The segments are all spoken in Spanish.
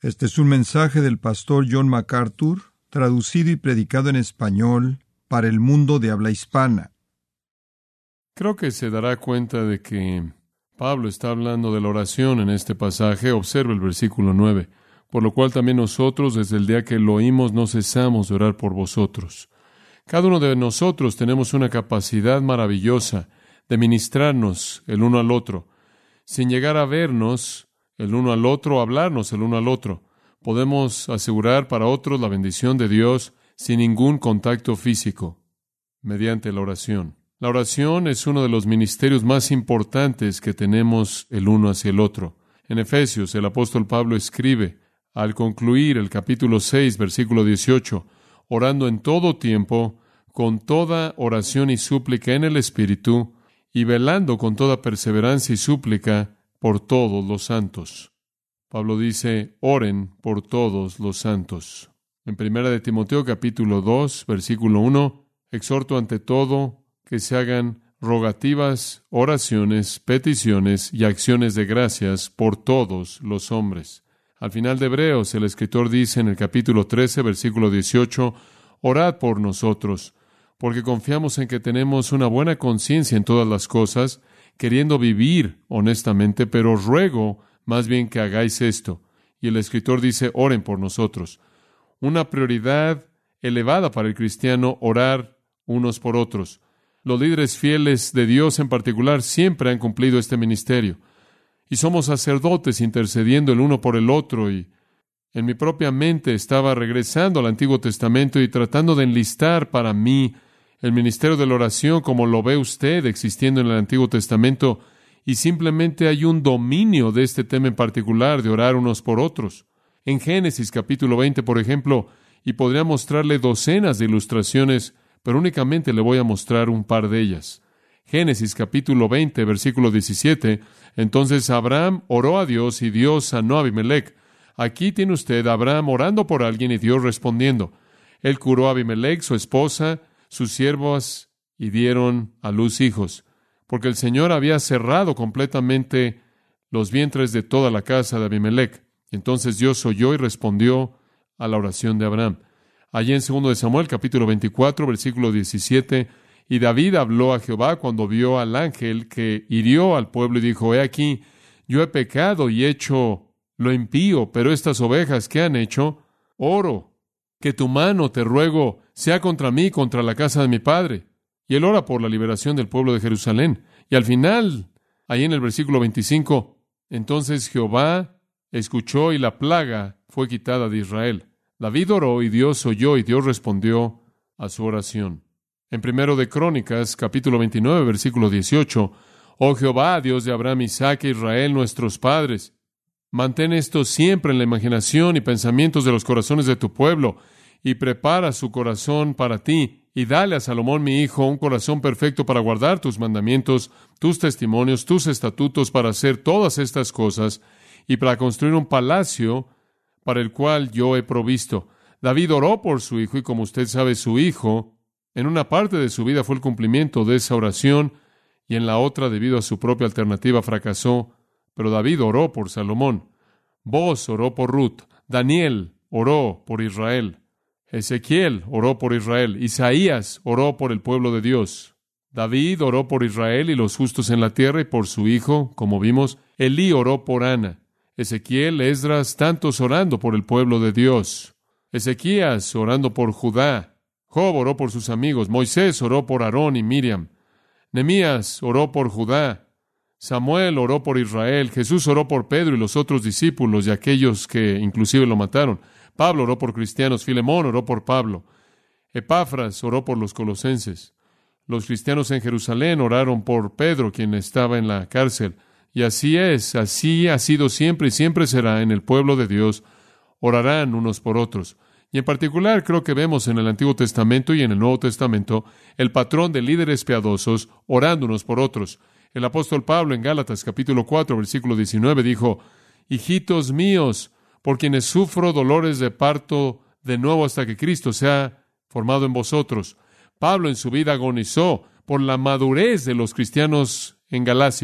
Este es un mensaje del pastor John MacArthur, traducido y predicado en español para el mundo de habla hispana. Creo que se dará cuenta de que Pablo está hablando de la oración en este pasaje. Observe el versículo 9. Por lo cual también nosotros, desde el día que lo oímos, no cesamos de orar por vosotros. Cada uno de nosotros tenemos una capacidad maravillosa de ministrarnos el uno al otro, sin llegar a vernos el uno al otro, hablarnos el uno al otro. Podemos asegurar para otros la bendición de Dios sin ningún contacto físico, mediante la oración. La oración es uno de los ministerios más importantes que tenemos el uno hacia el otro. En Efesios, el apóstol Pablo escribe, al concluir el capítulo 6, versículo 18, orando en todo tiempo, con toda oración y súplica en el Espíritu, y velando con toda perseverancia y súplica por todos los santos. Pablo dice, oren por todos los santos. En 1 de Timoteo capítulo 2, versículo 1, exhorto ante todo que se hagan rogativas, oraciones, peticiones y acciones de gracias por todos los hombres. Al final de Hebreos, el escritor dice en el capítulo 13, versículo 18, orad por nosotros, porque confiamos en que tenemos una buena conciencia en todas las cosas, queriendo vivir honestamente, pero os ruego más bien que hagáis esto. Y el escritor dice, oren por nosotros. Una prioridad elevada para el cristiano, orar unos por otros. Los líderes fieles de Dios en particular siempre han cumplido este ministerio. Y somos sacerdotes intercediendo el uno por el otro. Y en mi propia mente estaba regresando al Antiguo Testamento y tratando de enlistar para mí el ministerio de la oración como lo ve usted existiendo en el Antiguo Testamento. Y simplemente hay un dominio de este tema en particular, de orar unos por otros. En Génesis capítulo 20, por ejemplo, y podría mostrarle docenas de ilustraciones, pero únicamente le voy a mostrar un par de ellas. Génesis capítulo 20, versículo 17. Entonces Abraham oró a Dios y Dios sanó a Abimelec. Aquí tiene usted a Abraham orando por alguien y Dios respondiendo. Él curó a Abimelec, su esposa, sus siervos, y dieron a luz hijos, porque el Señor había cerrado completamente los vientres de toda la casa de Abimelec. Entonces Dios oyó y respondió a la oración de Abraham. Allí en 2 de Samuel, capítulo 24, versículo 17, y David habló a Jehová cuando vio al ángel que hirió al pueblo y dijo, he aquí, yo he pecado y hecho lo impío, pero estas ovejas, ¿qué han hecho? Oro, que tu mano, te ruego, sea contra mí, contra la casa de mi padre. Y él ora por la liberación del pueblo de Jerusalén. Y al final, ahí en el versículo 25, entonces Jehová escuchó y la plaga fue quitada de Israel. David oró y Dios oyó y Dios respondió a su oración. En 1 de Crónicas, capítulo 29, versículo 18, oh Jehová, Dios de Abraham, Isaac e Israel, nuestros padres, mantén esto siempre en la imaginación y pensamientos de los corazones de tu pueblo, y prepara su corazón para ti, y dale a Salomón mi hijo un corazón perfecto para guardar tus mandamientos, tus testimonios, tus estatutos, para hacer todas estas cosas, y para construir un palacio para el cual yo he provisto. David oró por su hijo, y como usted sabe, su hijo, en una parte de su vida fue el cumplimiento de esa oración, y en la otra, debido a su propia alternativa, fracasó. Pero David oró por Salomón. Boaz oró por Ruth. Daniel oró por Israel. Ezequiel oró por Israel. Isaías oró por el pueblo de Dios. David oró por Israel y los justos en la tierra y por su hijo, como vimos. Elí oró por Ana. Ezequiel, Esdras, tantos orando por el pueblo de Dios. Ezequías orando por Judá. Job oró por sus amigos. Moisés oró por Aarón y Miriam. Nehemías oró por Judá. Samuel oró por Israel. Jesús oró por Pedro y los otros discípulos y aquellos que inclusive lo mataron. Pablo oró por cristianos. Filemón oró por Pablo. Epafras oró por los colosenses. Los cristianos en Jerusalén oraron por Pedro, quien estaba en la cárcel. Y así es, así ha sido siempre y siempre será en el pueblo de Dios. Orarán unos por otros. Y en particular creo que vemos en el Antiguo Testamento y en el Nuevo Testamento el patrón de líderes piadosos orando unos por otros. El apóstol Pablo en Gálatas capítulo 4, versículo 19 dijo, hijitos míos, por quienes sufro dolores de parto de nuevo hasta que Cristo sea formado en vosotros. Pablo en su vida agonizó por la madurez de los cristianos en Galacia.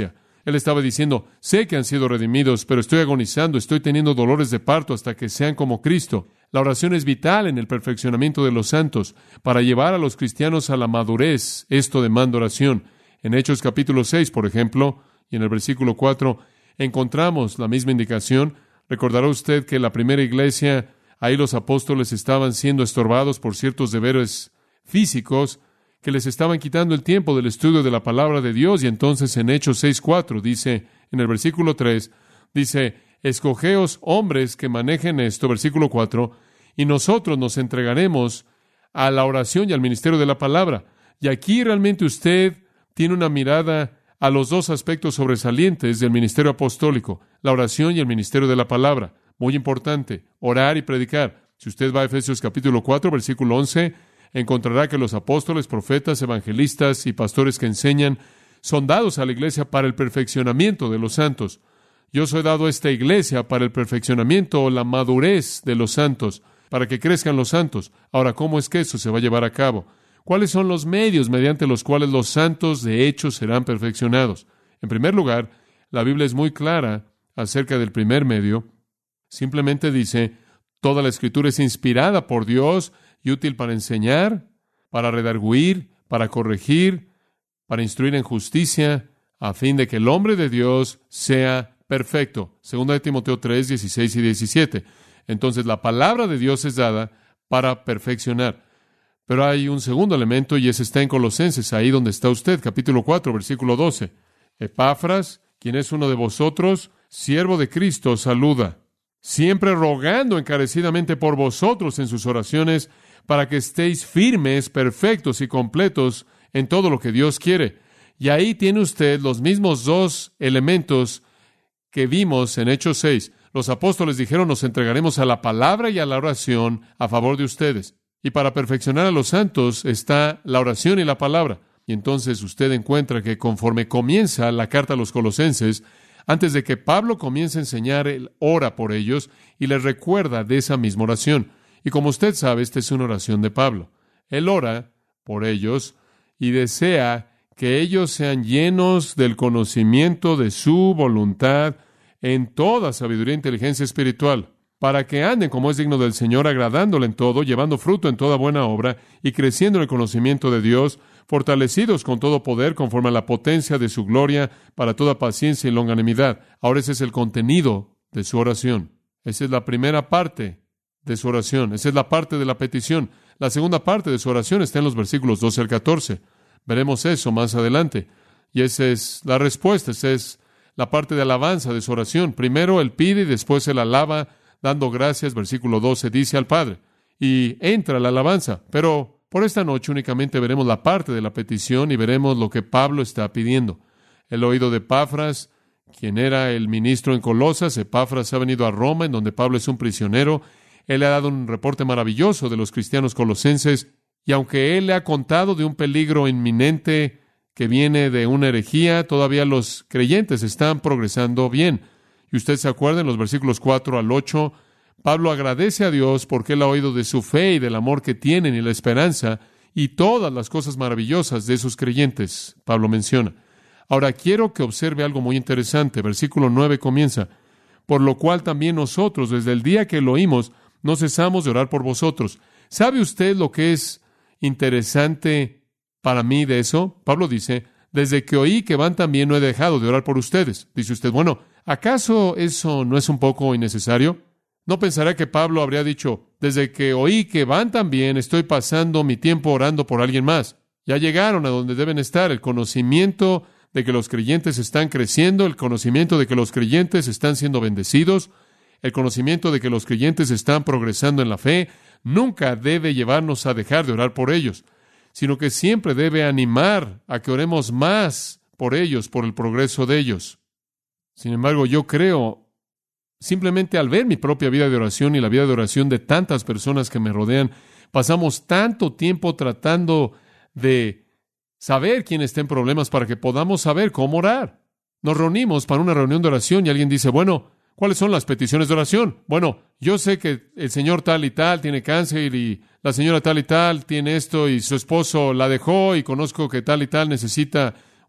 Él estaba diciendo, sé que han sido redimidos, pero estoy agonizando, estoy teniendo dolores de parto hasta que sean como Cristo. La oración es vital en el perfeccionamiento de los santos. Para llevar a los cristianos a la madurez, esto demanda oración. En Hechos capítulo 6, por ejemplo, y en el versículo 4, encontramos la misma indicación. Recordará usted que la primera iglesia, ahí los apóstoles estaban siendo estorbados por ciertos deberes físicos que les estaban quitando el tiempo del estudio de la palabra de Dios. Y entonces en Hechos 6:4 dice, en el versículo 3, dice, escogeos hombres que manejen esto, versículo 4, y nosotros nos entregaremos a la oración y al ministerio de la palabra. Y aquí realmente usted tiene una mirada a los dos aspectos sobresalientes del ministerio apostólico, la oración y el ministerio de la palabra. Muy importante, orar y predicar. Si usted va a Efesios capítulo 4, versículo 11, encontrará que los apóstoles, profetas, evangelistas y pastores que enseñan son dados a la iglesia para el perfeccionamiento de los santos. Yo soy dado a esta iglesia para el perfeccionamiento o la madurez de los santos, para que crezcan los santos. Ahora, ¿cómo es que eso se va a llevar a cabo? ¿Cuáles son los medios mediante los cuales los santos de hecho serán perfeccionados? En primer lugar, la Biblia es muy clara acerca del primer medio. Simplemente dice, toda la Escritura es inspirada por Dios y útil para enseñar, para redarguir, para corregir, para instruir en justicia, a fin de que el hombre de Dios sea perfecto. Segunda de Timoteo 3, 16 y 17. Entonces, la palabra de Dios es dada para perfeccionar. Pero hay un segundo elemento, y ese está en Colosenses, ahí donde está usted, capítulo 4, versículo 12. Epafras, quien es uno de vosotros, siervo de Cristo, saluda, siempre rogando encarecidamente por vosotros en sus oraciones, para que estéis firmes, perfectos y completos en todo lo que Dios quiere. Y ahí tiene usted los mismos dos elementos que vimos en Hechos 6. Los apóstoles dijeron, nos entregaremos a la palabra y a la oración a favor de ustedes. Y para perfeccionar a los santos está la oración y la palabra. Y entonces usted encuentra que conforme comienza la carta a los Colosenses, antes de que Pablo comience a enseñar, él ora por ellos y les recuerda de esa misma oración. Y como usted sabe, esta es una oración de Pablo. Él ora por ellos y desea que ellos sean llenos del conocimiento de su voluntad en toda sabiduría e inteligencia espiritual, para que anden como es digno del Señor, agradándole en todo, llevando fruto en toda buena obra y creciendo en el conocimiento de Dios, fortalecidos con todo poder conforme a la potencia de su gloria, para toda paciencia y longanimidad. Ahora ese es el contenido de su oración. Esa es la primera parte de su oración. Esa es la parte de la petición. La segunda parte de su oración está en los versículos 12 al 14. Veremos eso más adelante. Y esa es la respuesta. Esa es la parte de alabanza de su oración. Primero él pide y después él alaba, dando gracias. Versículo 12 dice al Padre. Y entra la alabanza. Pero por esta noche únicamente veremos la parte de la petición y veremos lo que Pablo está pidiendo. El oído de Epafras, quien era el ministro en Colosas. Epafras ha venido a Roma, en donde Pablo es un prisionero. Él le ha dado un reporte maravilloso de los cristianos colosenses, y aunque él le ha contado de un peligro inminente que viene de una herejía, todavía los creyentes están progresando bien. Y usted se acuerda en los versículos 4 al 8, Pablo agradece a Dios porque él ha oído de su fe y del amor que tienen y la esperanza y todas las cosas maravillosas de esos creyentes, Pablo menciona. Ahora quiero que observe algo muy interesante. Versículo 9 comienza, por lo cual también nosotros, desde el día que lo oímos, no cesamos de orar por vosotros. ¿Sabe usted lo que es interesante para mí de eso? Pablo dice, desde que oí que van también no he dejado de orar por ustedes. Dice usted, bueno, ¿acaso eso no es un poco innecesario? ¿No pensará que Pablo habría dicho, desde que oí que van también estoy pasando mi tiempo orando por alguien más? Ya llegaron a donde deben estar, el conocimiento de que los creyentes están creciendo, el conocimiento de que los creyentes están siendo bendecidos, el conocimiento de que los creyentes están progresando en la fe, nunca debe llevarnos a dejar de orar por ellos, sino que siempre debe animar a que oremos más por ellos, por el progreso de ellos. Sin embargo, yo creo, simplemente al ver mi propia vida de oración y la vida de oración de tantas personas que me rodean, pasamos tanto tiempo tratando de saber quién está en problemas para que podamos saber cómo orar. Nos reunimos para una reunión de oración y alguien dice, bueno, ¿cuáles son las peticiones de oración? Bueno, yo sé que el señor tal y tal tiene cáncer y la señora tal y tal tiene esto y su esposo la dejó y conozco que tal y tal necesita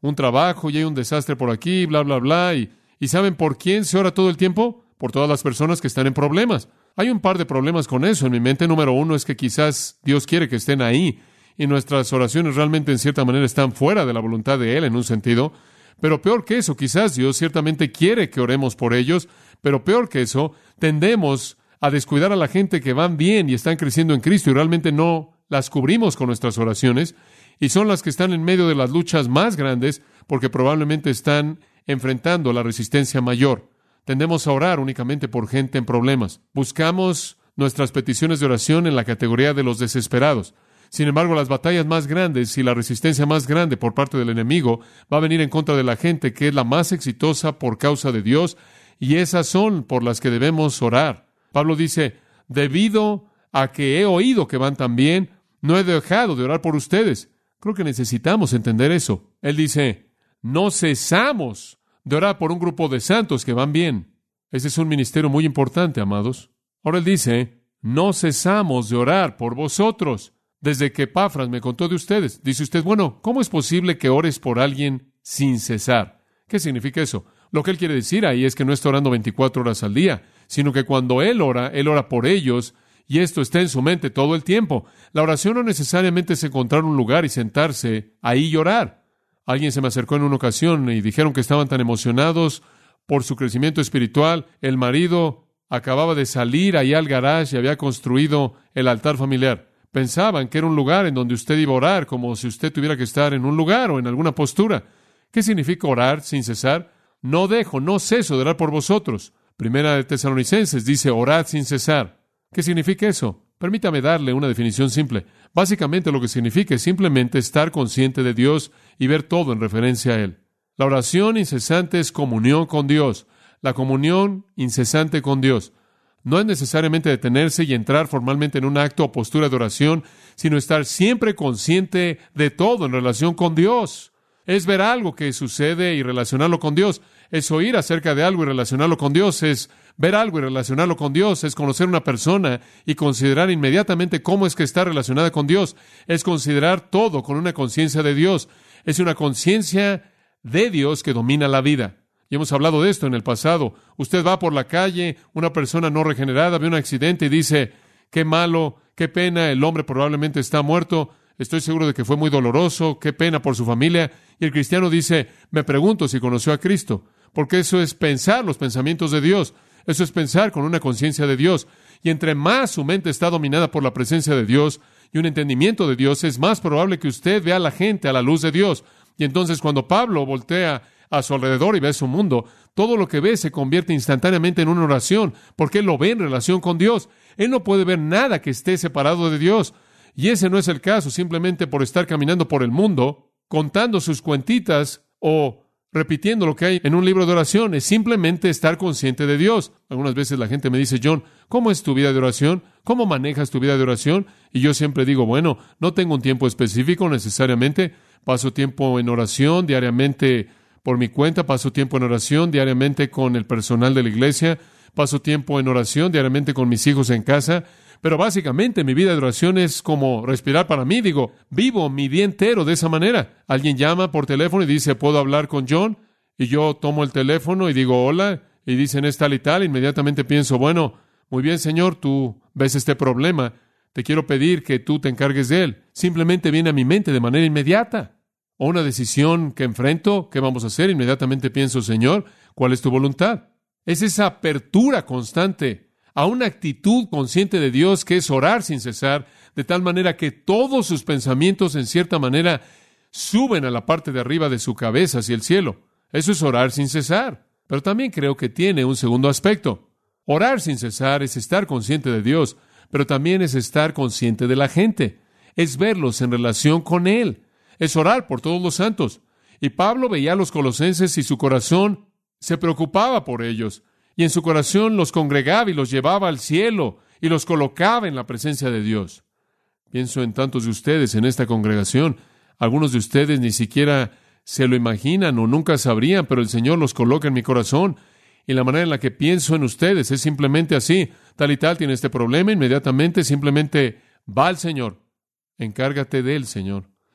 un trabajo y hay un desastre por aquí, bla, bla, bla. ¿Y saben por quién se ora todo el tiempo? Por todas las personas que están en problemas. Hay un par de problemas con eso. En mi mente, número uno, es que quizás Dios quiere que estén ahí y nuestras oraciones realmente en cierta manera están fuera de la voluntad de Él en un sentido. Pero peor que eso, quizás Dios ciertamente quiere que oremos por ellos, pero peor que eso, tendemos a descuidar a la gente que van bien y están creciendo en Cristo y realmente no las cubrimos con nuestras oraciones, y son las que están en medio de las luchas más grandes porque probablemente están enfrentando la resistencia mayor. Tendemos a orar únicamente por gente en problemas. Buscamos nuestras peticiones de oración en la categoría de los desesperados. Sin embargo, las batallas más grandes y la resistencia más grande por parte del enemigo va a venir en contra de la gente que es la más exitosa por causa de Dios, y esas son por las que debemos orar. Pablo dice, debido a que he oído que van tan bien, no he dejado de orar por ustedes. Creo que necesitamos entender eso. Él dice, no cesamos de orar por un grupo de santos que van bien. Ese es un ministerio muy importante, amados. Ahora él dice, no cesamos de orar por vosotros. Desde que Epafras me contó de ustedes. Dice usted, bueno, ¿cómo es posible que ores por alguien sin cesar? ¿Qué significa eso? Lo que él quiere decir ahí es que no está orando 24 horas al día, sino que cuando él ora por ellos, y esto está en su mente todo el tiempo. La oración no necesariamente es encontrar un lugar y sentarse ahí y orar. Alguien se me acercó en una ocasión y dijeron que estaban tan emocionados por su crecimiento espiritual. El marido acababa de salir allá al garage y había construido el altar familiar. Pensaban que era un lugar en donde usted iba a orar, como si usted tuviera que estar en un lugar o en alguna postura. ¿Qué significa orar sin cesar? No ceso de orar por vosotros. Primera de Tesalonicenses dice, orad sin cesar. ¿Qué significa eso? Permítame darle una definición simple. Básicamente lo que significa es simplemente estar consciente de Dios y ver todo en referencia a Él. La oración incesante es comunión con Dios. La comunión incesante con Dios. No es necesariamente detenerse y entrar formalmente en un acto o postura de oración, sino estar siempre consciente de todo en relación con Dios. Es ver algo que sucede y relacionarlo con Dios. Es oír acerca de algo y relacionarlo con Dios. Es ver algo y relacionarlo con Dios. Es conocer una persona y considerar inmediatamente cómo es que está relacionada con Dios. Es considerar todo con una conciencia de Dios. Es una conciencia de Dios que domina la vida. Y hemos hablado de esto en el pasado. Usted va por la calle, una persona no regenerada ve un accidente y dice, qué malo, qué pena, el hombre probablemente está muerto. Estoy seguro de que fue muy doloroso, qué pena por su familia. Y el cristiano dice, me pregunto si conoció a Cristo, porque eso es pensar los pensamientos de Dios, eso es pensar con una conciencia de Dios. Y entre más su mente está dominada por la presencia de Dios y un entendimiento de Dios, es más probable que usted vea a la gente a la luz de Dios. Y entonces cuando Pablo voltea a su alrededor y ve su mundo, todo lo que ve se convierte instantáneamente en una oración, porque él lo ve en relación con Dios. Él no puede ver nada que esté separado de Dios. Y ese no es el caso, simplemente por estar caminando por el mundo, contando sus cuentitas o repitiendo lo que hay en un libro de oración. Es simplemente estar consciente de Dios. Algunas veces la gente me dice, John, ¿cómo es tu vida de oración? ¿Cómo manejas tu vida de oración? Y yo siempre digo, bueno, no tengo un tiempo específico necesariamente. Paso tiempo en oración diariamente por mi cuenta, paso tiempo en oración diariamente con el personal de la iglesia, paso tiempo en oración diariamente con mis hijos en casa. Pero básicamente mi vida de oración es como respirar para mí. Digo, vivo mi día entero de esa manera. Alguien llama por teléfono y dice, ¿puedo hablar con John? Y yo tomo el teléfono y digo, hola, y dicen es tal y tal. Inmediatamente pienso, bueno, muy bien, Señor, tú ves este problema. Te quiero pedir que tú te encargues de él. Simplemente viene a mi mente de manera inmediata. O una decisión que enfrento, ¿qué vamos a hacer? Inmediatamente pienso, Señor, ¿cuál es tu voluntad? Es esa apertura constante a una actitud consciente de Dios que es orar sin cesar, de tal manera que todos sus pensamientos en cierta manera suben a la parte de arriba de su cabeza hacia el cielo. Eso es orar sin cesar. Pero también creo que tiene un segundo aspecto. Orar sin cesar es estar consciente de Dios, pero también es estar consciente de la gente. Es verlos en relación con Él. Es orar por todos los santos. Y Pablo veía a los colosenses y su corazón se preocupaba por ellos. Y en su corazón los congregaba y los llevaba al cielo y los colocaba en la presencia de Dios. Pienso en tantos de ustedes en esta congregación. Algunos de ustedes ni siquiera se lo imaginan o nunca sabrían, pero el Señor los coloca en mi corazón. Y la manera en la que pienso en ustedes es simplemente así. Tal y tal tiene este problema, inmediatamente simplemente va al Señor. Encárgate de él, Señor.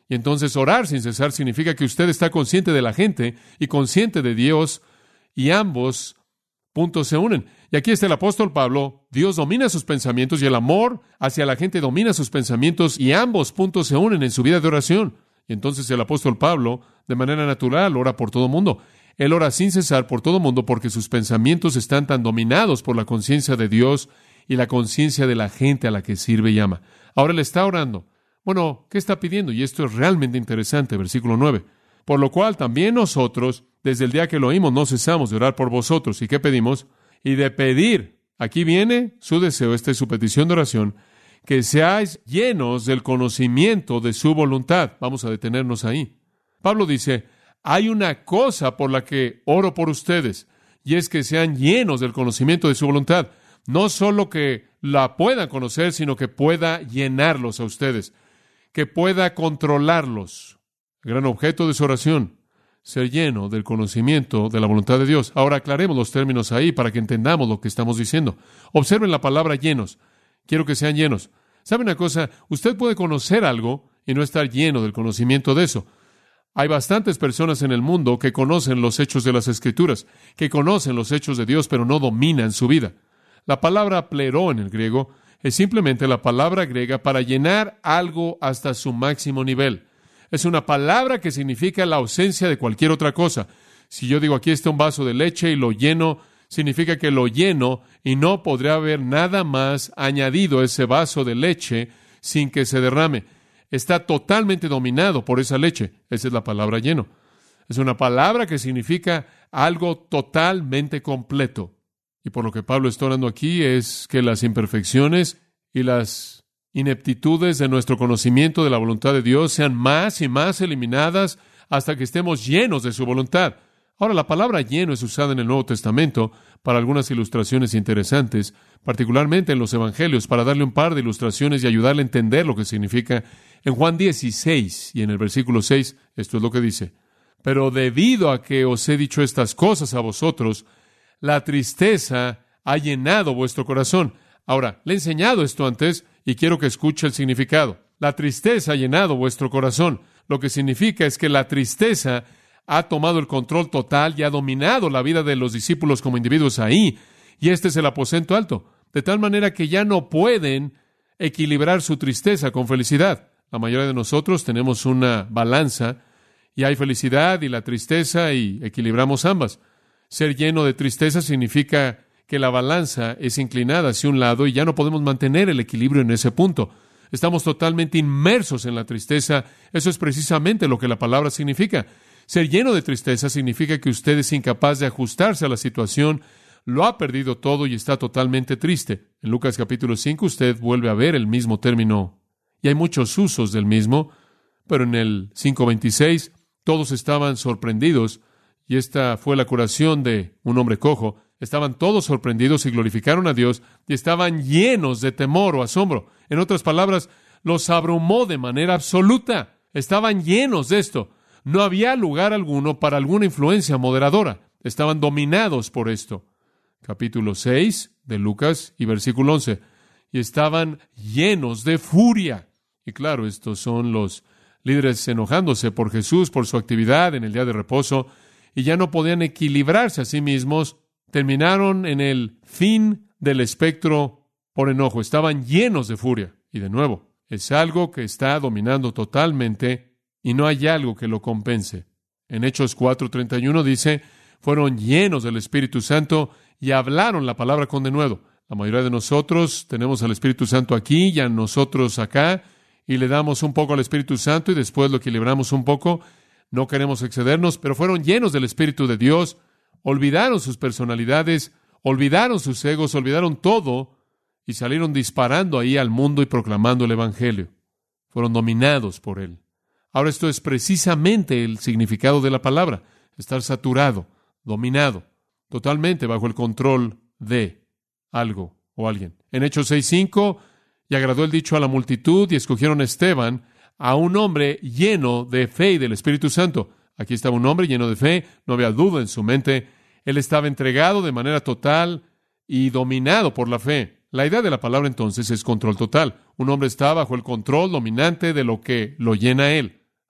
Y entonces orar sin cesar significa que usted está consciente de la gente y consciente de Dios, y ambos puntos se unen. Y aquí está el apóstol Pablo: Dios domina sus pensamientos y el amor hacia la gente domina sus pensamientos, y ambos puntos se unen en su vida de oración. Y entonces el apóstol Pablo, de manera natural, ora por todo mundo. Él ora sin cesar por todo mundo porque sus pensamientos están tan dominados por la conciencia de Dios y la conciencia de la gente a la que sirve y ama. Ahora él está orando. Bueno, ¿qué está pidiendo? Y esto es realmente interesante, versículo 9. Por lo cual también nosotros, desde el día que lo oímos, no cesamos de orar por vosotros. ¿Y qué pedimos? Y de pedir. Aquí viene su deseo, esta es su petición de oración, que seáis llenos del conocimiento de su voluntad. Vamos a detenernos ahí. Pablo dice: hay una cosa por la que oro por ustedes, y es que sean llenos del conocimiento de su voluntad. No solo que la puedan conocer, sino que pueda llenarlos a ustedes, que pueda controlarlos. El gran objeto de su oración: ser lleno del conocimiento de la voluntad de Dios. Ahora aclaremos los términos ahí para que entendamos lo que estamos diciendo. Observen la palabra llenos. Quiero que sean llenos. ¿Sabe una cosa? Usted puede conocer algo y no estar lleno del conocimiento de eso. Hay bastantes personas en el mundo que conocen los hechos de las Escrituras, que conocen los hechos de Dios, pero no dominan su vida. La palabra pleró en el griego es simplemente la palabra griega para llenar algo hasta su máximo nivel. Es una palabra que significa la ausencia de cualquier otra cosa. Si yo digo, aquí está un vaso de leche y lo lleno, significa que lo lleno y no podría haber nada más añadido a ese vaso de leche sin que se derrame. Está totalmente dominado por esa leche. Esa es la palabra lleno. Es una palabra que significa algo totalmente completo. Y por lo que Pablo está orando aquí es que las imperfecciones y las ineptitudes de nuestro conocimiento de la voluntad de Dios sean más y más eliminadas hasta que estemos llenos de su voluntad. Ahora, la palabra lleno es usada en el Nuevo Testamento para algunas ilustraciones interesantes, particularmente en los Evangelios, para darle un par de ilustraciones y ayudarle a entender lo que significa. En Juan 16 y en el versículo 6, esto es lo que dice: pero debido a que os he dicho estas cosas a vosotros, la tristeza ha llenado vuestro corazón. Ahora, le he enseñado esto antes y quiero que escuche el significado. La tristeza ha llenado vuestro corazón. Lo que significa es que la tristeza ha tomado el control total y ha dominado la vida de los discípulos como individuos ahí. Y este es el aposento alto, de tal manera que ya no pueden equilibrar su tristeza con felicidad. La mayoría de nosotros tenemos una balanza y hay felicidad y la tristeza y equilibramos ambas. Ser lleno de tristeza significa que la balanza es inclinada hacia un lado y ya no podemos mantener el equilibrio en ese punto. Estamos totalmente inmersos en la tristeza. Eso es precisamente lo que la palabra significa. Ser lleno de tristeza significa que usted es incapaz de ajustarse a la situación, lo ha perdido todo y está totalmente triste. En Lucas capítulo 5 usted vuelve a ver el mismo término, y hay muchos usos del mismo, pero en el 5:26 todos estaban sorprendidos, y esta fue la curación de un hombre cojo. Estaban todos sorprendidos y glorificaron a Dios, y estaban llenos de temor o asombro. En otras palabras, los abrumó de manera absoluta. Estaban llenos de esto. No había lugar alguno para alguna influencia moderadora. Estaban dominados por esto. Capítulo 6 de Lucas y versículo 11. Y estaban llenos de furia. Y claro, estos son los líderes enojándose por Jesús, por su actividad en el día de reposo, y ya no podían equilibrarse a sí mismos. Terminaron en el fin del espectro por enojo. Estaban llenos de furia. Y de nuevo, es algo que está dominando totalmente y no hay algo que lo compense. En Hechos 4:31 dice: fueron llenos del Espíritu Santo y hablaron la palabra con denuedo. La mayoría de nosotros tenemos al Espíritu Santo aquí y a nosotros acá, y le damos un poco al Espíritu Santo y después lo equilibramos un poco. No queremos excedernos, pero fueron llenos del Espíritu de Dios, olvidaron sus personalidades, olvidaron sus egos, olvidaron todo y salieron disparando ahí al mundo y proclamando el Evangelio. Fueron dominados por Él. Ahora, esto es precisamente el significado de la palabra: estar saturado, dominado, totalmente bajo el control de algo o alguien. En Hechos 6:5, y agradó el dicho a la multitud, y escogieron a Esteban, a un hombre lleno de fe y del Espíritu Santo. Aquí estaba un hombre lleno de fe, no había duda en su mente. Él estaba entregado de manera total y dominado por la fe. La idea de la palabra entonces es control total. Un hombre está bajo el control dominante de lo que lo llena a él.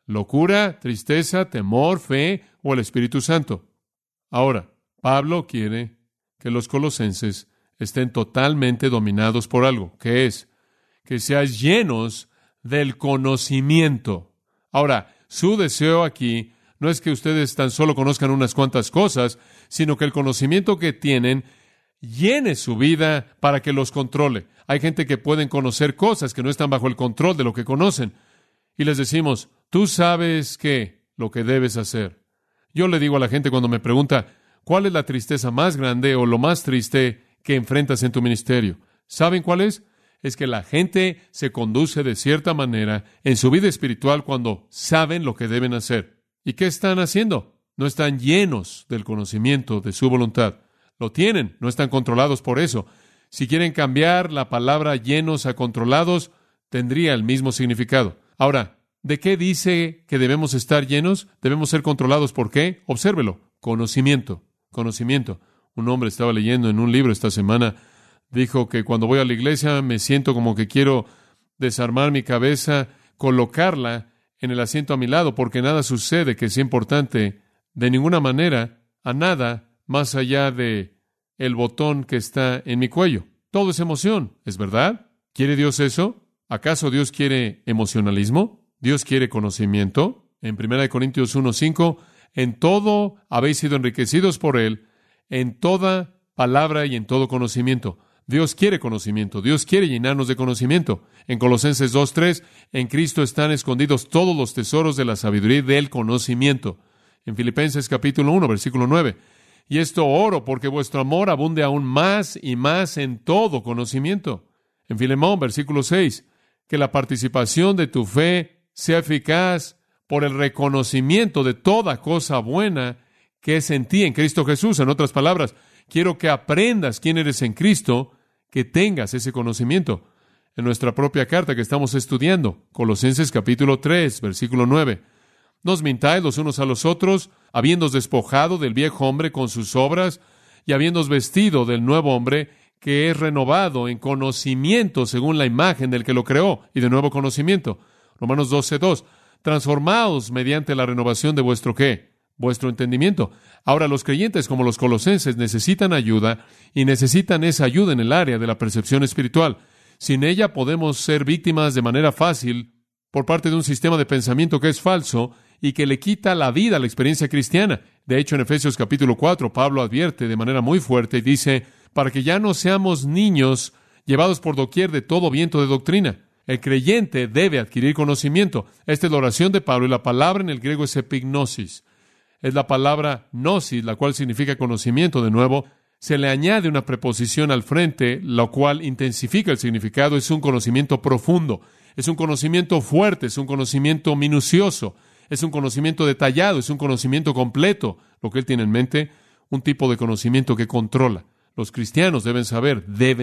locura, tristeza, temor, fe o el Espíritu Santo. Ahora, Pablo quiere que los colosenses estén totalmente dominados por algo, que es que seáis llenos del conocimiento. Ahora, su deseo aquí no es que ustedes tan solo conozcan unas cuantas cosas, sino que el conocimiento que tienen llene su vida para que los controle. Hay gente que pueden conocer cosas que no están bajo el control de lo que conocen. Y les decimos, tú sabes lo que debes hacer. Yo le digo a la gente cuando me pregunta, ¿cuál es la tristeza más grande o lo más triste que enfrentas en tu ministerio? ¿Saben cuál es? Es que la gente se conduce de cierta manera en su vida espiritual cuando saben lo que deben hacer. ¿Y qué están haciendo? No están llenos del conocimiento de su voluntad. Lo tienen, no están controlados por eso. Si quieren cambiar la palabra llenos a controlados, tendría el mismo significado. Ahora, ¿de qué dice que debemos estar llenos? Debemos ser controlados. ¿Por qué? Obsérvelo. Conocimiento. Conocimiento. Un hombre estaba leyendo en un libro esta semana, dijo que cuando voy a la iglesia me siento como que quiero desarmar mi cabeza, colocarla en el asiento a mi lado, porque nada sucede que sea importante de ninguna manera, a nada más allá de el botón que está en mi cuello. Todo es emoción, ¿es verdad? ¿Quiere Dios eso? ¿Acaso Dios quiere emocionalismo? ¿Dios quiere conocimiento? En 1 Corintios 1:5, en todo habéis sido enriquecidos por Él, en toda palabra y en todo conocimiento. Dios quiere conocimiento, Dios quiere llenarnos de conocimiento. En Colosenses 2:3, en Cristo están escondidos todos los tesoros de la sabiduría y del conocimiento. En Filipenses capítulo 1, versículo 9, y esto oro porque vuestro amor abunde aún más y más en todo conocimiento. En Filemón, versículo 6, que la participación de tu fe sea eficaz por el reconocimiento de toda cosa buena que es en ti, en Cristo Jesús. En otras palabras, quiero que aprendas quién eres en Cristo, que tengas ese conocimiento. En nuestra propia carta que estamos estudiando, Colosenses capítulo 3, versículo 9, no os mintáis los unos a los otros, habiéndoos despojado del viejo hombre con sus obras, y habiéndoos vestido del nuevo hombre, que es renovado en conocimiento según la imagen del que lo creó, y de nuevo conocimiento. Romanos 12:2, transformaos mediante la renovación de vuestro ¿qué? Vuestro entendimiento. Ahora, los creyentes como los colosenses necesitan ayuda, y necesitan esa ayuda en el área de la percepción espiritual. Sin ella podemos ser víctimas de manera fácil por parte de un sistema de pensamiento que es falso y que le quita la vida a la experiencia cristiana. De hecho, en Efesios capítulo 4, Pablo advierte de manera muy fuerte y dice, para que ya no seamos niños llevados por doquier de todo viento de doctrina. El creyente debe adquirir conocimiento. Esta es la oración de Pablo, y la palabra en el griego es epignosis. Es la palabra gnosis, la cual significa conocimiento. De nuevo, se le añade una preposición al frente, lo cual intensifica el significado. Es un conocimiento profundo, es un conocimiento fuerte, es un conocimiento minucioso, es un conocimiento detallado, es un conocimiento completo. Lo que él tiene en mente, un tipo de conocimiento que controla. Los cristianos deben saber.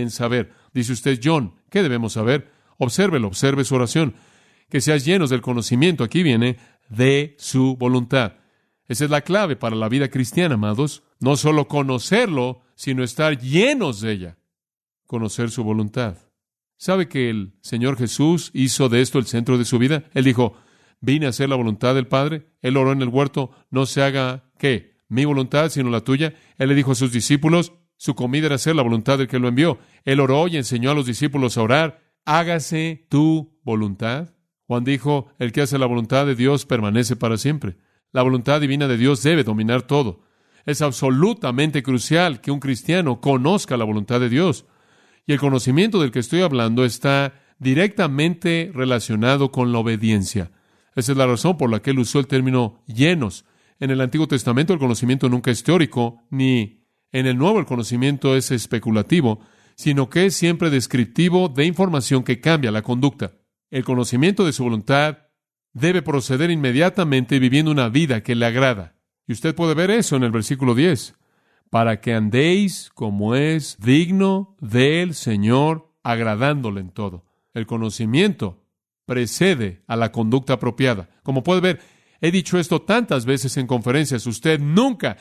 Dice usted, John, ¿qué debemos saber? Obsérvelo, observe su oración. Que seas llenos del conocimiento, aquí viene, de su voluntad. Esa es la clave para la vida cristiana, amados. No solo conocerlo, sino estar llenos de ella. Conocer su voluntad. ¿Sabe que el Señor Jesús hizo de esto el centro de su vida? Él dijo, vine a hacer la voluntad del Padre. Él oró en el huerto, no se haga, ¿qué? Mi voluntad, sino la tuya. Él le dijo a sus discípulos, su comida era hacer la voluntad del que lo envió. Él oró y enseñó a los discípulos a orar, hágase tu voluntad. Juan dijo, el que hace la voluntad de Dios permanece para siempre. La voluntad divina de Dios debe dominar todo. Es absolutamente crucial que un cristiano conozca la voluntad de Dios. Y el conocimiento del que estoy hablando está directamente relacionado con la obediencia. Esa es la razón por la que él usó el término llenos. En el Antiguo Testamento el conocimiento nunca es teórico, ni en el Nuevo el conocimiento es especulativo, sino que es siempre descriptivo de información que cambia la conducta. El conocimiento de su voluntad debe proceder inmediatamente viviendo una vida que le agrada. Y usted puede ver eso en el versículo 10. Para que andéis como es digno del Señor, agradándole en todo. El conocimiento precede a la conducta apropiada. Como puede ver, he dicho esto tantas veces en conferencias. Usted nunca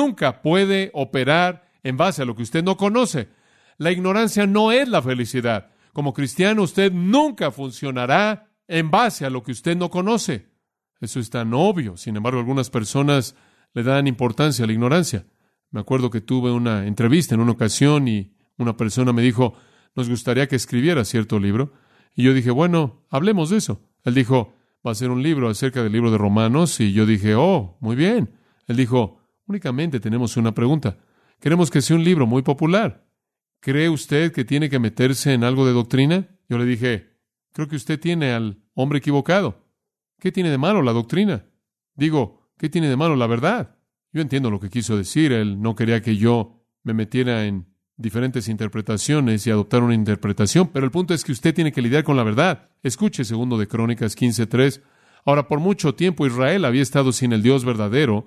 puede operar en base a lo que usted no conoce. La ignorancia no es la felicidad. Como cristiano, usted nunca funcionará en base a lo que usted no conoce. Eso es tan obvio. Sin embargo, algunas personas le dan importancia a la ignorancia. Me acuerdo que tuve una entrevista en una ocasión y una persona me dijo, nos gustaría que escribiera cierto libro. Y yo dije, bueno, hablemos de eso. Él dijo, va a ser un libro acerca del libro de Romanos. Y yo dije, oh, muy bien. Él dijo, únicamente tenemos una pregunta. Queremos que sea un libro muy popular. ¿Cree usted que tiene que meterse en algo de doctrina? Yo le dije, creo que usted tiene al hombre equivocado. ¿Qué tiene de malo la doctrina? Digo, ¿qué tiene de malo la verdad? Yo entiendo lo que quiso decir. Él no quería que yo me metiera en diferentes interpretaciones y adoptar una interpretación, pero el punto es que usted tiene que lidiar con la verdad. Escuche 2 de Crónicas 15:3. Ahora, por mucho tiempo Israel había estado sin el Dios verdadero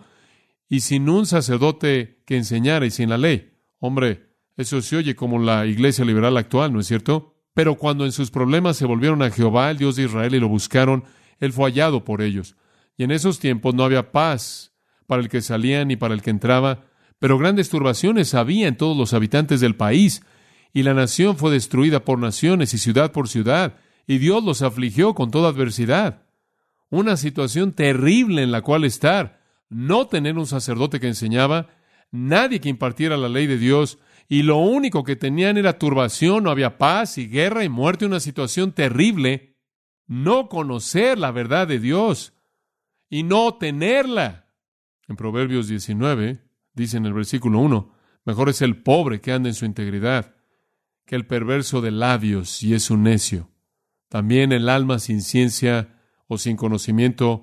y sin un sacerdote que enseñara y sin la ley. Hombre, eso se oye como la iglesia liberal actual, ¿no es cierto? Pero cuando en sus problemas se volvieron a Jehová, el Dios de Israel, y lo buscaron, Él fue hallado por ellos. Y en esos tiempos no había paz para el que salía ni para el que entraba, pero grandes turbaciones había en todos los habitantes del país, y la nación fue destruida por naciones y ciudad por ciudad, y Dios los afligió con toda adversidad. Una situación terrible en la cual estar, no tener un sacerdote que enseñaba, nadie que impartiera la ley de Dios, y lo único que tenían era turbación, no había paz y guerra y muerte, una situación terrible. No conocer la verdad de Dios y no tenerla. En Proverbios 19, dice en el versículo 1, mejor es el pobre que anda en su integridad que el perverso de labios y es un necio. También el alma sin ciencia o sin conocimiento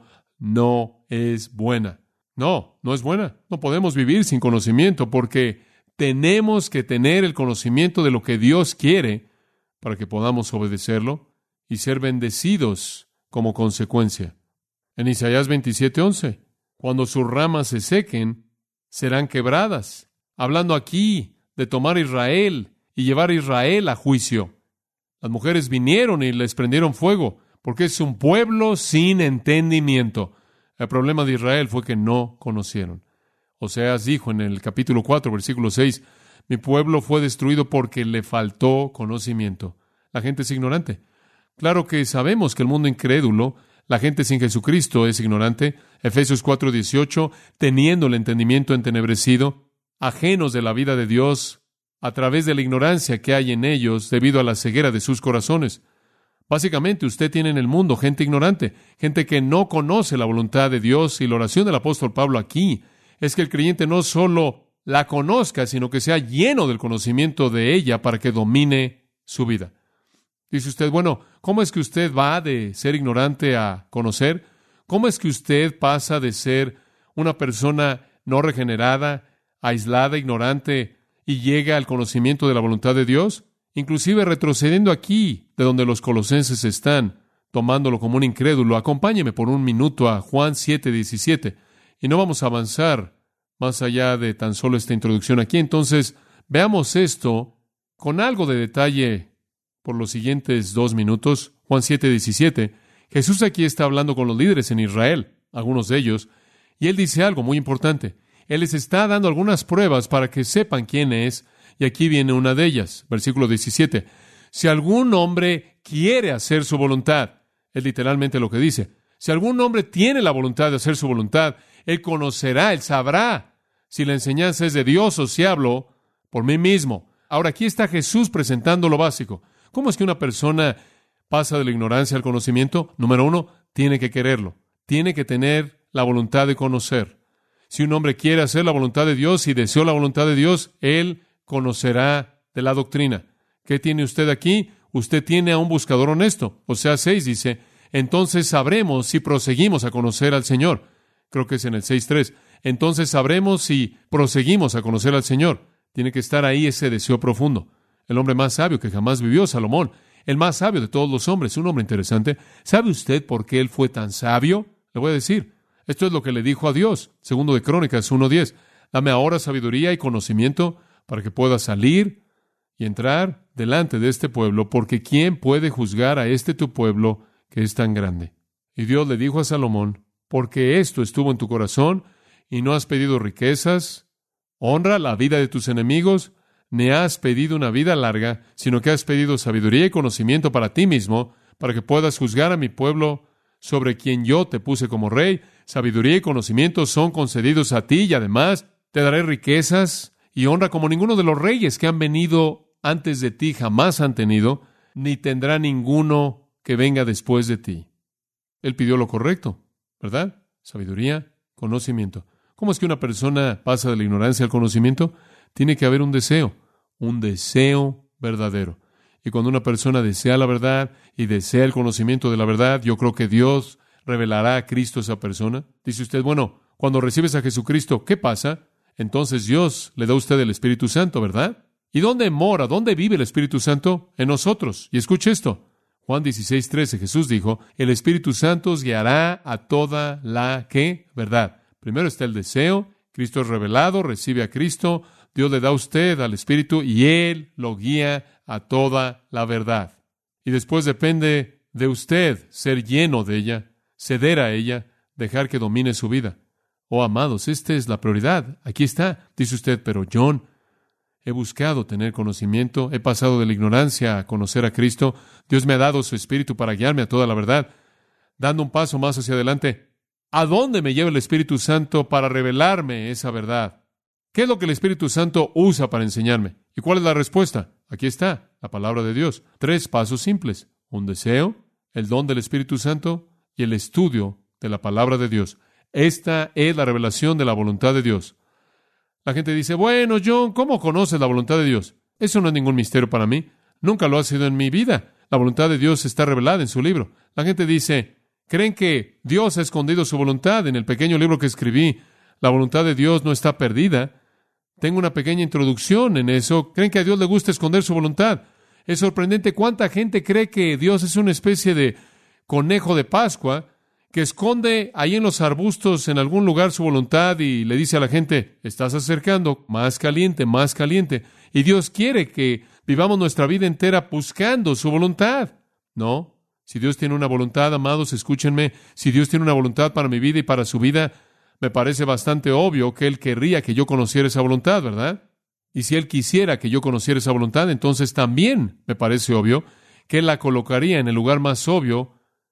no es buena. No es buena. No podemos vivir sin conocimiento porque tenemos que tener el conocimiento de lo que Dios quiere para que podamos obedecerlo y ser bendecidos como consecuencia. En Isaías 27:11, cuando sus ramas se sequen, serán quebradas. Hablando aquí de tomar a Israel y llevar a Israel a juicio. Las mujeres vinieron y les prendieron fuego, porque es un pueblo sin entendimiento. El problema de Israel fue que no conocieron. Oseas dijo en el capítulo 4, versículo 6, mi pueblo fue destruido porque le faltó conocimiento. La gente es ignorante. Claro que sabemos que el mundo incrédulo, la gente sin Jesucristo es ignorante. Efesios 4:18, teniendo el entendimiento entenebrecido, ajenos de la vida de Dios, a través de la ignorancia que hay en ellos debido a la ceguera de sus corazones. Básicamente, usted tiene en el mundo gente ignorante, gente que no conoce la voluntad de Dios, y la oración del apóstol Pablo aquí es que el creyente no solo la conozca, sino que sea lleno del conocimiento de ella para que domine su vida. Dice usted, bueno, ¿cómo es que usted va de ser ignorante a conocer? ¿Cómo es que usted pasa de ser una persona no regenerada, aislada, ignorante, y llega al conocimiento de la voluntad de Dios? Inclusive retrocediendo aquí, de donde los colosenses están, tomándolo como un incrédulo, acompáñeme por un minuto a Juan 7:17, y no vamos a avanzar más allá de tan solo esta introducción aquí. Entonces, veamos esto con algo de detalle por los siguientes 2 minutos. Juan 7:17. Jesús aquí está hablando con los líderes en Israel, algunos de ellos, y Él dice algo muy importante. Él les está dando algunas pruebas para que sepan quién es, y aquí viene una de ellas. Versículo 17. Si algún hombre quiere hacer su voluntad, es literalmente lo que dice. Si algún hombre tiene la voluntad de hacer su voluntad, él conocerá, él sabrá si la enseñanza es de Dios o si hablo por mí mismo. Ahora, aquí está Jesús presentando lo básico. ¿Cómo es que una persona pasa de la ignorancia al conocimiento? Número 1, tiene que quererlo. Tiene que tener la voluntad de conocer. Si un hombre quiere hacer la voluntad de Dios y deseó la voluntad de Dios, él conocerá de la doctrina. ¿Qué tiene usted aquí? Usted tiene a un buscador honesto. Oseas 6 dice, entonces sabremos si proseguimos a conocer al Señor. Creo que es en el 6:3. Entonces sabremos si proseguimos a conocer al Señor. Tiene que estar ahí ese deseo profundo. El hombre más sabio que jamás vivió, Salomón, el más sabio de todos los hombres, un hombre interesante. ¿Sabe usted por qué él fue tan sabio? Le voy a decir. Esto es lo que le dijo a Dios. 2 de Crónicas 1:10. Dame ahora sabiduría y conocimiento para que pueda salir y entrar delante de este pueblo, porque ¿quién puede juzgar a este tu pueblo que es tan grande? Y Dios le dijo a Salomón, porque esto estuvo en tu corazón y no has pedido riquezas, honra, la vida de tus enemigos, ni has pedido una vida larga, sino que has pedido sabiduría y conocimiento para ti mismo, para que puedas juzgar a mi pueblo sobre quien yo te puse como rey. Sabiduría y conocimiento son concedidos a ti y además te daré riquezas y honra como ninguno de los reyes que han venido antes de ti jamás han tenido, ni tendrá ninguno que venga después de ti. Él pidió lo correcto, ¿verdad? Sabiduría, conocimiento. ¿Cómo es que una persona pasa de la ignorancia al conocimiento? Tiene que haber un deseo verdadero. Y cuando una persona desea la verdad y desea el conocimiento de la verdad, yo creo que Dios revelará a Cristo a esa persona. Dice usted, bueno, cuando recibes a Jesucristo, ¿qué pasa? Entonces Dios le da a usted el Espíritu Santo, ¿verdad? ¿Y dónde mora? ¿Dónde vive el Espíritu Santo? En nosotros. Y escuche esto. Juan 16:13, Jesús dijo, el Espíritu Santo os guiará a toda la, ¿qué? Verdad. Primero está el deseo, Cristo es revelado, recibe a Cristo, Dios le da a usted al Espíritu y Él lo guía a toda la verdad. Y después depende de usted ser lleno de ella, ceder a ella, dejar que domine su vida. Oh, amados, esta es la prioridad. Aquí está. Dice usted, pero John, he buscado tener conocimiento, he pasado de la ignorancia a conocer a Cristo. Dios me ha dado su Espíritu para guiarme a toda la verdad. Dando un paso más hacia adelante, ¿a dónde me lleva el Espíritu Santo para revelarme esa verdad? ¿Qué es lo que el Espíritu Santo usa para enseñarme? ¿Y cuál es la respuesta? Aquí está, la palabra de Dios. 3 pasos simples. Un deseo, el don del Espíritu Santo y el estudio de la palabra de Dios. Esta es la revelación de la voluntad de Dios. La gente dice, bueno, John, ¿cómo conoces la voluntad de Dios? Eso no es ningún misterio para mí. Nunca lo ha sido en mi vida. La voluntad de Dios está revelada en su libro. La gente dice, ¿creen que Dios ha escondido su voluntad? En el pequeño libro que escribí, la voluntad de Dios no está perdida. Tengo una pequeña introducción en eso. ¿Creen que a Dios le gusta esconder su voluntad? Es sorprendente cuánta gente cree que Dios es una especie de conejo de Pascua que esconde ahí en los arbustos en algún lugar su voluntad y le dice a la gente, estás acercando, más caliente, más caliente. Y Dios quiere que vivamos nuestra vida entera buscando su voluntad. No, si Dios tiene una voluntad, amados, escúchenme, si Dios tiene una voluntad para mi vida y para su vida, me parece bastante obvio que Él querría que yo conociera esa voluntad, ¿verdad? Y si Él quisiera que yo conociera esa voluntad, entonces también me parece obvio que Él la colocaría en el lugar más obvio,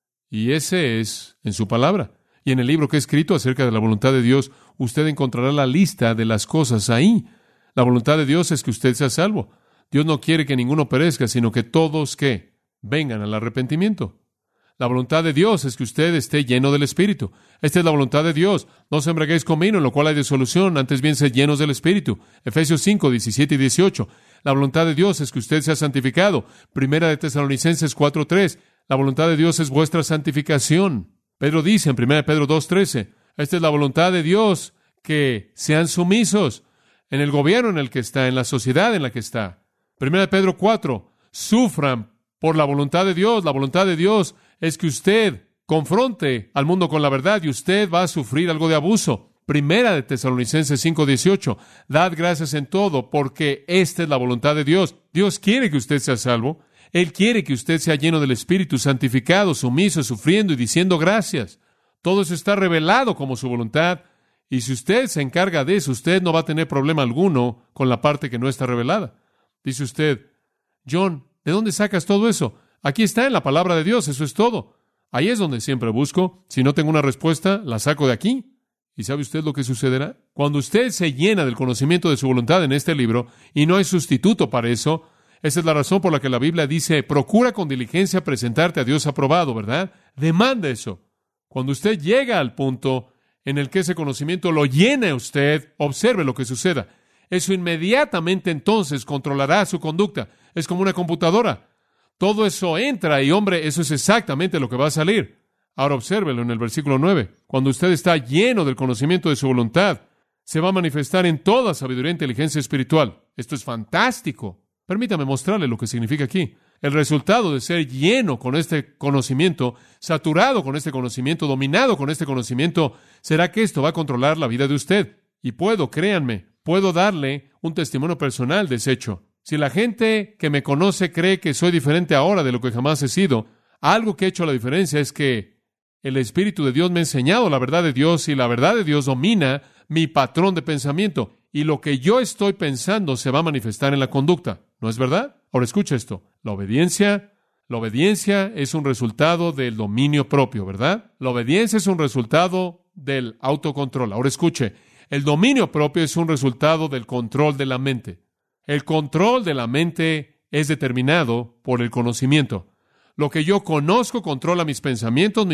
y ese es en su palabra. Y en el libro que he escrito acerca de la voluntad de Dios, usted encontrará la lista de las cosas ahí. La voluntad de Dios es que usted sea salvo. Dios no quiere que ninguno perezca, sino que todos, ¿qué? Vengan al arrepentimiento. La voluntad de Dios es que usted esté lleno del Espíritu. Esta es la voluntad de Dios. No os embriaguéis con vino, en lo cual hay disolución, antes bien sed llenos del Espíritu. Efesios 5, 17 y 18. La voluntad de Dios es que usted sea santificado. Primera de Tesalonicenses 4, 3. La voluntad de Dios es vuestra santificación. Pedro dice en 1 Pedro 2, 13. Esta es la voluntad de Dios, que sean sumisos en el gobierno en el que está, en la sociedad en la que está. 1 Pedro 4. Sufran por la voluntad de Dios. La voluntad de Dios es que usted confronte al mundo con la verdad y usted va a sufrir algo de abuso. Primera de Tesalonicenses 5:18. Dad gracias en todo, porque esta es la voluntad de Dios. Dios quiere que usted sea salvo. Él quiere que usted sea lleno del Espíritu, santificado, sumiso, sufriendo y diciendo gracias. Todo eso está revelado como su voluntad. Y si usted se encarga de eso, usted no va a tener problema alguno con la parte que no está revelada. Dice usted, John, ¿de dónde sacas todo eso? Aquí está en la palabra de Dios, eso es todo. Ahí es donde siempre busco. Si no tengo una respuesta, la saco de aquí. ¿Y sabe usted lo que sucederá? Cuando usted se llena del conocimiento de su voluntad en este libro, y no hay sustituto para eso, esa es la razón por la que la Biblia dice, procura con diligencia presentarte a Dios aprobado, ¿verdad? Demanda eso. Cuando usted llega al punto en el que ese conocimiento lo llene a usted, observe lo que suceda. Eso inmediatamente entonces controlará su conducta. Es como una computadora. Todo eso entra y, hombre, eso es exactamente lo que va a salir. Ahora obsérvelo en el versículo 9. Cuando usted está lleno del conocimiento de su voluntad, se va a manifestar en toda sabiduría e inteligencia espiritual. Esto es fantástico. Permítame mostrarle lo que significa aquí. El resultado de ser lleno con este conocimiento, saturado con este conocimiento, dominado con este conocimiento, será que esto va a controlar la vida de usted. Y créanme, puedo darle un testimonio personal de ese hecho. Si la gente que me conoce cree que soy diferente ahora de lo que jamás he sido, algo que ha hecho la diferencia es que el Espíritu de Dios me ha enseñado la verdad de Dios y la verdad de Dios domina mi patrón de pensamiento. Y lo que yo estoy pensando se va a manifestar en la conducta. ¿No es verdad? Ahora escucha esto. La obediencia, La obediencia es un resultado del dominio propio, ¿verdad? La obediencia es un resultado del autocontrol. Ahora escuche, el dominio propio es un resultado del control de la mente. El control de la mente es determinado por el conocimiento. Lo que yo conozco controla mis pensamientos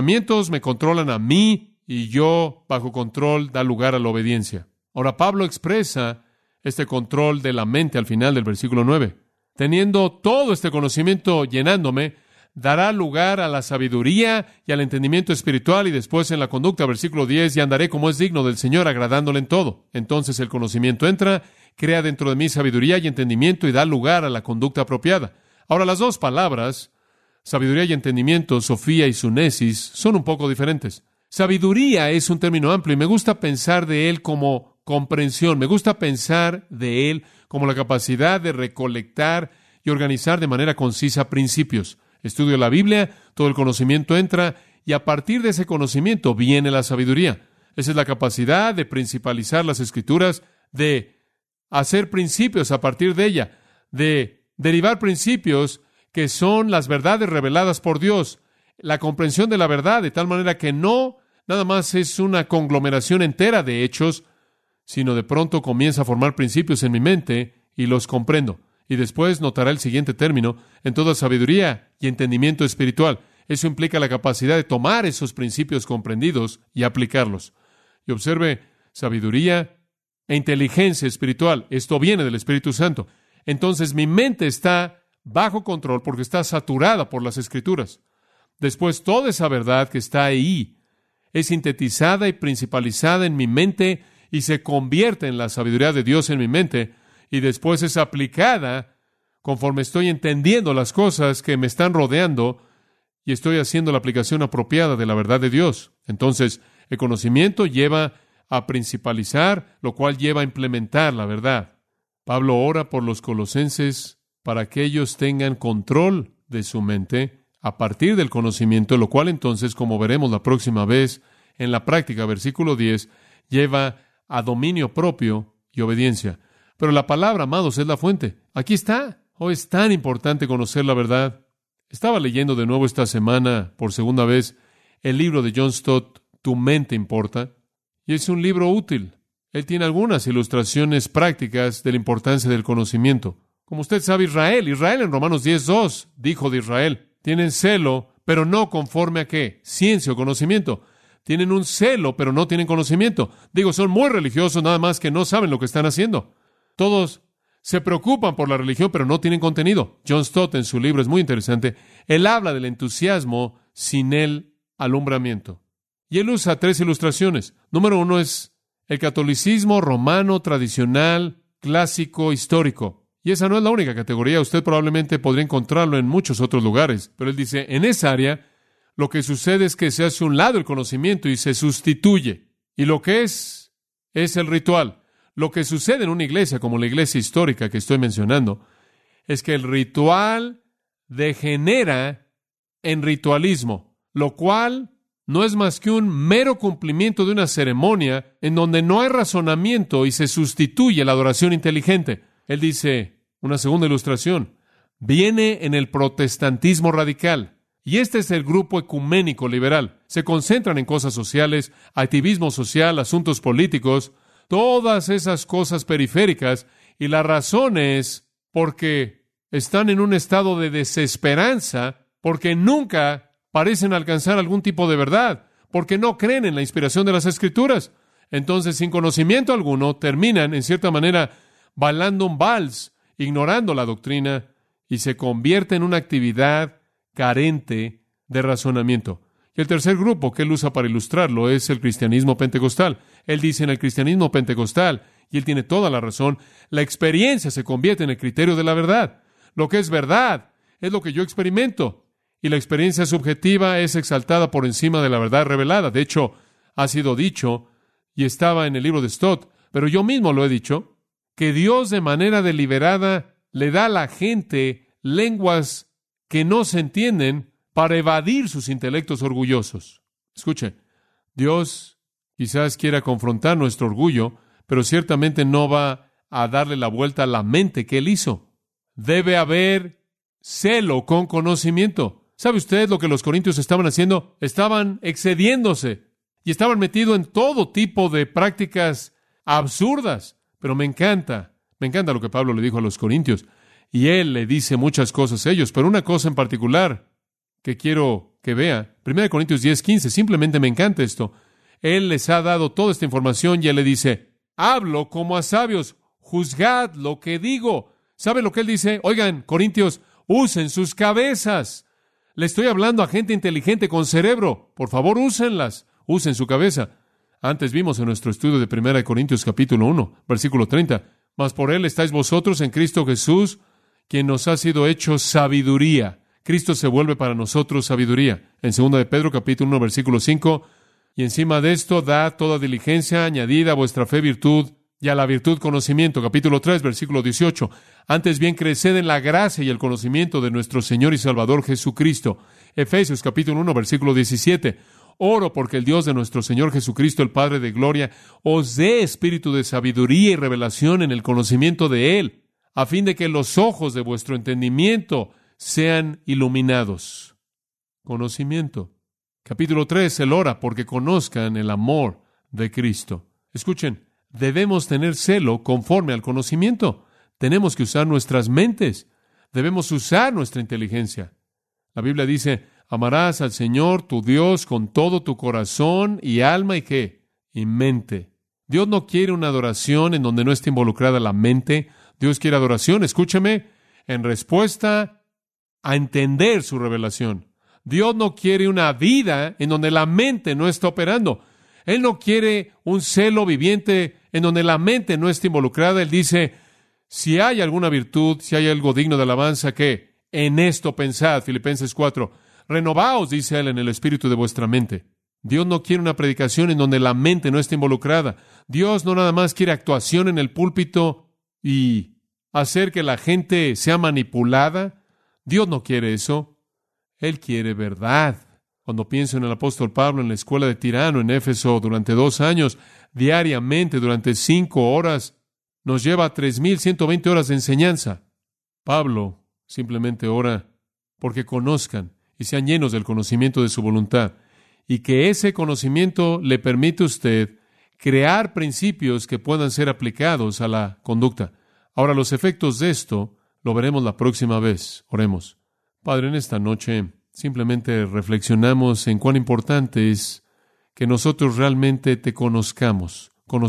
me controlan a mí, y yo, bajo control, da lugar a la obediencia. Ahora, Pablo expresa este control de la mente al final del versículo 9. Teniendo todo este conocimiento llenándome, dará lugar a la sabiduría y al entendimiento espiritual, y después en la conducta, versículo 10, y andaré como es digno del Señor, agradándole en todo. Entonces el conocimiento entra, crea dentro de mí sabiduría y entendimiento y da lugar a la conducta apropiada. Ahora, las dos palabras, sabiduría y entendimiento, Sofía y sunesis, son un poco diferentes. Sabiduría es un término amplio y me gusta pensar de él como comprensión. Me gusta pensar de él como la capacidad de recolectar y organizar de manera concisa principios. Estudio la Biblia, todo el conocimiento entra y a partir de ese conocimiento viene la sabiduría. Esa es la capacidad de principalizar las Escrituras, de hacer principios a partir de ella, de derivar principios que son las verdades reveladas por Dios, la comprensión de la verdad, de tal manera que no nada más es una conglomeración entera de hechos, sino de pronto comienza a formar principios en mi mente y los comprendo. Y después notará el siguiente término, en toda sabiduría y entendimiento espiritual. Eso implica la capacidad de tomar esos principios comprendidos y aplicarlos. Y observe, sabiduría e inteligencia espiritual. Esto viene del Espíritu Santo. Entonces mi mente está bajo control porque está saturada por las Escrituras. Después toda esa verdad que está ahí es sintetizada y principalizada en mi mente y se convierte en la sabiduría de Dios en mi mente, y después es aplicada conforme estoy entendiendo las cosas que me están rodeando y estoy haciendo la aplicación apropiada de la verdad de Dios. Entonces, el conocimiento lleva a principalizar, lo cual lleva a implementar la verdad. Pablo ora por los colosenses para que ellos tengan control de su mente a partir del conocimiento, lo cual entonces, como veremos la próxima vez en la práctica, versículo 10, lleva a dominio propio y obediencia. Pero la palabra, amados, es la fuente. Aquí está. Oh, es tan importante conocer la verdad. Estaba leyendo de nuevo esta semana, por segunda vez, el libro de John Stott, Tu mente importa, y es un libro útil. Él tiene algunas ilustraciones prácticas de la importancia del conocimiento. Como usted sabe, Israel en Romanos 10:2 dijo de Israel, tienen celo, pero no conforme a ¿qué? Ciencia o conocimiento. Tienen un celo, pero no tienen conocimiento. Digo, son muy religiosos, nada más que no saben lo que están haciendo. Todos se preocupan por la religión, pero no tienen contenido. John Stott, en su libro, es muy interesante. Él habla del entusiasmo sin el alumbramiento. Y él usa 3 ilustraciones. Número 1 es el catolicismo romano, tradicional, clásico, histórico. Y esa no es la única categoría. Usted probablemente podría encontrarlo en muchos otros lugares. Pero él dice, en esa área, lo que sucede es que se hace a un lado el conocimiento y se sustituye. Y lo que es el ritual. Lo que sucede en una iglesia, como la iglesia histórica que estoy mencionando, es que el ritual degenera en ritualismo, lo cual no es más que un mero cumplimiento de una ceremonia en donde no hay razonamiento y se sustituye la adoración inteligente. Él dice, una segunda ilustración, viene en el protestantismo radical. Y este es el grupo ecuménico liberal. Se concentran en cosas sociales, activismo social, asuntos políticos, todas esas cosas periféricas, y la razón es porque están en un estado de desesperanza, porque nunca parecen alcanzar algún tipo de verdad, porque no creen en la inspiración de las Escrituras. Entonces, sin conocimiento alguno, terminan, en cierta manera, bailando un vals, ignorando la doctrina, y se convierte en una actividad carente de razonamiento. Y el tercer grupo que él usa para ilustrarlo es el cristianismo pentecostal. Él dice en el cristianismo pentecostal, y él tiene toda la razón, la experiencia se convierte en el criterio de la verdad. Lo que es verdad es lo que yo experimento, y la experiencia subjetiva es exaltada por encima de la verdad revelada. De hecho, ha sido dicho, y estaba en el libro de Stott, pero yo mismo lo he dicho, que Dios de manera deliberada le da a la gente lenguas que no se entienden para evadir sus intelectos orgullosos. Escuche, Dios quizás quiera confrontar nuestro orgullo, pero ciertamente no va a darle la vuelta a la mente que Él hizo. Debe haber celo con conocimiento. ¿Sabe usted lo que los corintios estaban haciendo? Estaban excediéndose y estaban metidos en todo tipo de prácticas absurdas. Pero me encanta lo que Pablo le dijo a los corintios. Y él le dice muchas cosas a ellos, pero una cosa en particular que quiero que vea. 1 Corintios 10:15, simplemente me encanta esto. Él les ha dado toda esta información y él le dice, hablo como a sabios, juzgad lo que digo. ¿Sabe lo que él dice? Oigan, corintios, usen sus cabezas. Le estoy hablando a gente inteligente con cerebro. Por favor, úsenlas. Usen su cabeza. Antes vimos en nuestro estudio de 1 Corintios capítulo 1, versículo 30. Mas por él estáis vosotros en Cristo Jesús, quien nos ha sido hecho sabiduría. Cristo se vuelve para nosotros sabiduría. En 2 de Pedro capítulo 1, versículo 5. Y encima de esto, dad toda diligencia, añadida a vuestra fe virtud, y a la virtud conocimiento. Capítulo 3, versículo 18. Antes bien, creced en la gracia y el conocimiento de nuestro Señor y Salvador Jesucristo. Efesios capítulo 1, versículo 17. Oro porque el Dios de nuestro Señor Jesucristo, el Padre de gloria, os dé espíritu de sabiduría y revelación en el conocimiento de Él, a fin de que los ojos de vuestro entendimiento sean iluminados. Conocimiento. Capítulo 3, Él ora porque conozcan el amor de Cristo. Escuchen, debemos tener celo conforme al conocimiento. Tenemos que usar nuestras mentes. Debemos usar nuestra inteligencia. La Biblia dice, amarás al Señor tu Dios con todo tu corazón y alma y ¿qué? Y mente. Dios no quiere una adoración en donde no esté involucrada la mente. Dios quiere adoración, escúchame, en respuesta a entender su revelación. Dios no quiere una vida en donde la mente no está operando. Él no quiere un celo viviente en donde la mente no esté involucrada. Él dice, si hay alguna virtud, si hay algo digno de alabanza, ¿qué? En esto pensad, Filipenses 4. Renovaos, dice él, en el espíritu de vuestra mente. Dios no quiere una predicación en donde la mente no esté involucrada. Dios no nada más quiere actuación en el púlpito y hacer que la gente sea manipulada. Dios no quiere eso. Él quiere verdad. Cuando pienso en el apóstol Pablo en la escuela de Tirano en Éfeso durante 2 años, diariamente, durante 5 horas, nos lleva a 3,120 horas de enseñanza. Pablo simplemente ora porque conozcan y sean llenos del conocimiento de su voluntad, y que ese conocimiento le permite a usted crear principios que puedan ser aplicados a la conducta. Ahora, los efectos de esto lo veremos la próxima vez. Oremos. Padre, en esta noche simplemente reflexionamos en cuán importante es que nosotros realmente te conozcamos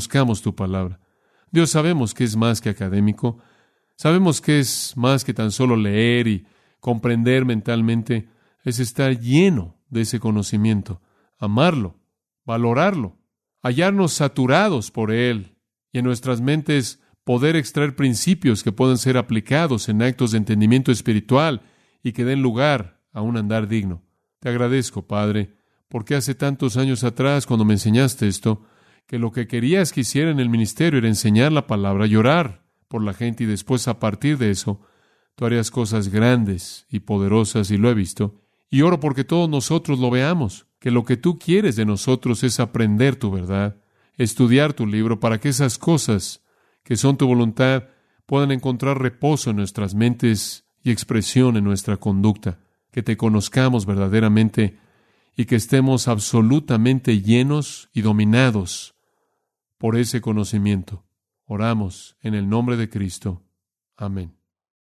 tu palabra. Dios, sabemos que es más que académico, sabemos que es más que tan solo leer y comprender mentalmente, es estar lleno de ese conocimiento, amarlo, valorarlo, hallarnos saturados por él y en nuestras mentes poder extraer principios que puedan ser aplicados en actos de entendimiento espiritual y que den lugar a un andar digno. Te agradezco, Padre, porque hace tantos años atrás, cuando me enseñaste esto, que lo que querías que hiciera en el ministerio era enseñar la palabra y orar por la gente, y después, a partir de eso, tú harías cosas grandes y poderosas, y lo he visto. Y oro porque todos nosotros lo veamos, que lo que tú quieres de nosotros es aprender tu verdad, estudiar tu libro, para que esas cosas que son tu voluntad puedan encontrar reposo en nuestras mentes y expresión en nuestra conducta, que te conozcamos verdaderamente y que estemos absolutamente llenos y dominados por ese conocimiento. Oramos en el nombre de Cristo. Amén.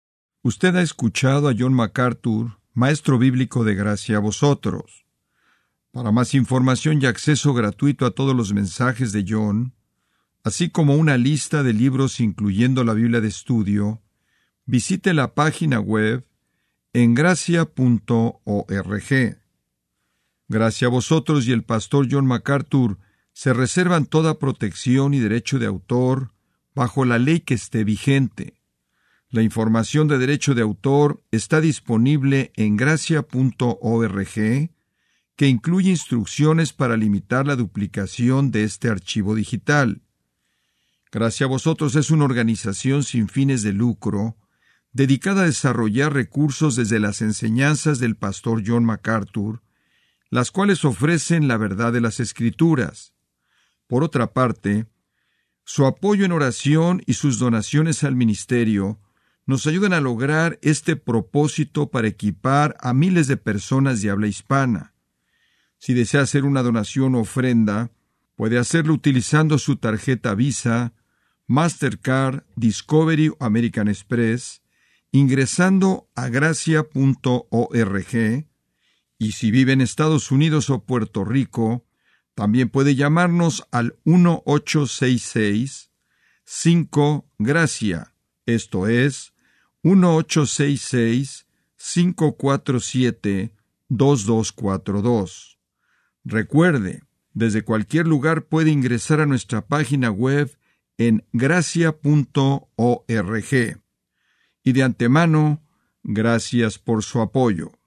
Usted ha escuchado a John MacArthur, maestro bíblico de gracia a vosotros. Para más información y acceso gratuito a todos los mensajes de John, así como una lista de libros incluyendo la Biblia de estudio, visite la página web en gracia.org. Gracia a vosotros y el pastor John MacArthur se reservan toda protección y derecho de autor bajo la ley que esté vigente. La información de derecho de autor está disponible en gracia.org, que incluye instrucciones para limitar la duplicación de este archivo digital. Gracia a vosotros es una organización sin fines de lucro, dedicada a desarrollar recursos desde las enseñanzas del pastor John MacArthur, las cuales ofrecen la verdad de las Escrituras. Por otra parte, su apoyo en oración y sus donaciones al ministerio nos ayudan a lograr este propósito para equipar a miles de personas de habla hispana. Si desea hacer una donación o ofrenda, puede hacerlo utilizando su tarjeta Visa, Mastercard, Discovery o American Express, ingresando a gracia.org, y si vive en Estados Unidos o Puerto Rico, también puede llamarnos al 1-866-5-GRACIA, esto es, 1-866-547-2242. Recuerde, desde cualquier lugar puede ingresar a nuestra página web en gracia.org. Y de antemano, gracias por su apoyo.